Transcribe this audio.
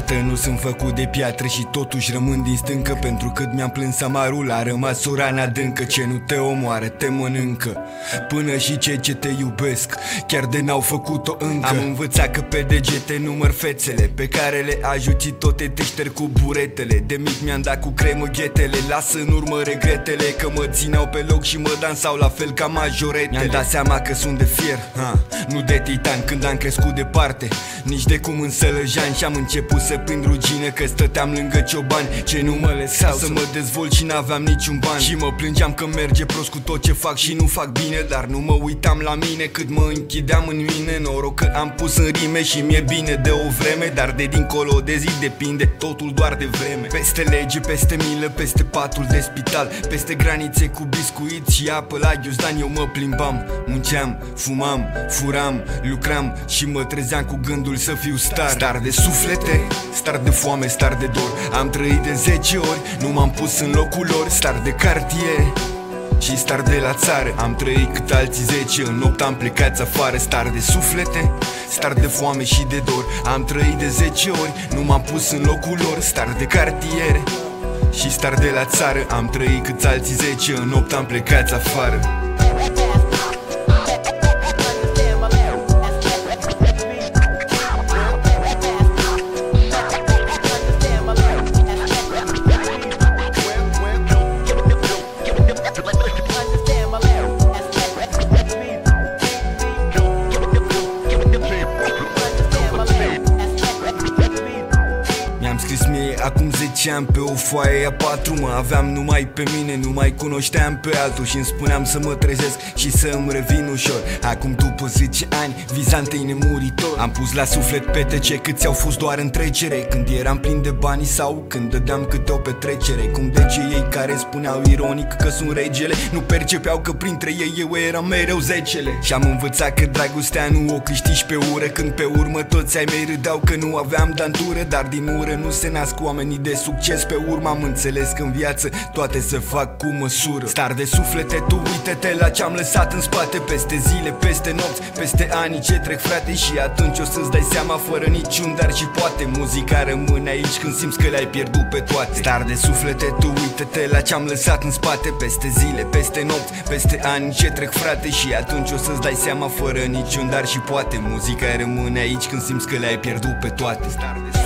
Tată, nu sunt făcut de piatră și totuși rămân din stâncă. Pentru cât mi-am plâns amarul, a rămas o rană adâncă. Ce nu te omoară, te mănâncă. Până și cei ce te iubesc, chiar de n-au făcut-o încă. Am învățat că pe degete număr fețele pe care le ajuți, toate te șterg cu buretele. De mic mi-am dat cu cremă ghetele, lasă în urmă regretele, că mă țineau pe loc și mă dansau la fel ca majoretele. Mi-am dat seama că sunt de fier, nu de titan, când am crescut departe, nici de cum în Sălăjan. Și-am început să prind rugină că stăteam lângă ciobani ce nu mă lăsau să mă dezvolt și n-aveam niciun ban. Și mă plângeam că merge prost cu tot ce fac și nu fac bine, dar nu mă uitam la mine cât mă închideam în mine. Noroc că am pus în rime și mi-e bine de o vreme, dar de dincolo de zi depinde totul doar de vreme. Peste lege, peste milă, peste patul de spital, peste granițe cu biscuit și apă la ghiozdan. Eu mă plimbam, munceam, fumam, furam, lucram și mă trezeam cu gândul să fiu star. Star de suflete, star de foame, star de dor. Am trăit de 10 ori, nu m-am pus în locul lor. Star de cartiere și star de la țară. Am trăit cât alții 10, în 8 am plecat afară. Star de suflete, star de foame și de dor. Am trăit de 10 ori, nu m-am pus în locul lor. Star de cartiere și star de la țară. Am trăit cât alții 10, în 8 am plecat afară. Acum 10 ani pe o foaie A4 mă aveam numai pe mine, nu mai cunoșteam pe altul și îmi spuneam să mă trezesc și să îmi revin ușor. Acum după 10 ani, Vizantei nemuritor, am pus la suflet petece câți au fost doar în trecere, când eram plin de bani sau când dădeam câte o petrecere. Cum de ce ei care spuneau ironic că sunt regele nu percepeau că printre ei eu eram mereu zecele. Și am învățat că dragostea nu o câștigi pe ură, când pe urmă toți ai mei râdeau că nu aveam dantură. Dar din ură nu se nasc oamenii de succes, pe urmă am înțeles că în viață toate se fac cu măsură. Star de suflete, tu uite-te la ce-am lăsat în spate, peste zile, peste nopți, peste ani ce trec, frate. Și atunci o să-ți dai seama fără niciun dar și poate, muzica rămâne aici când simți că le-ai pierdut pe toate. Star de suflete, tu uite-te la ce-am lăsat în spate, peste zile, peste nopți, peste ani ce trec, frate. Și atunci o să-ți dai seama fără niciun dar și poate, muzica rămâne aici când simți că le-ai pierdut pe toate. Star de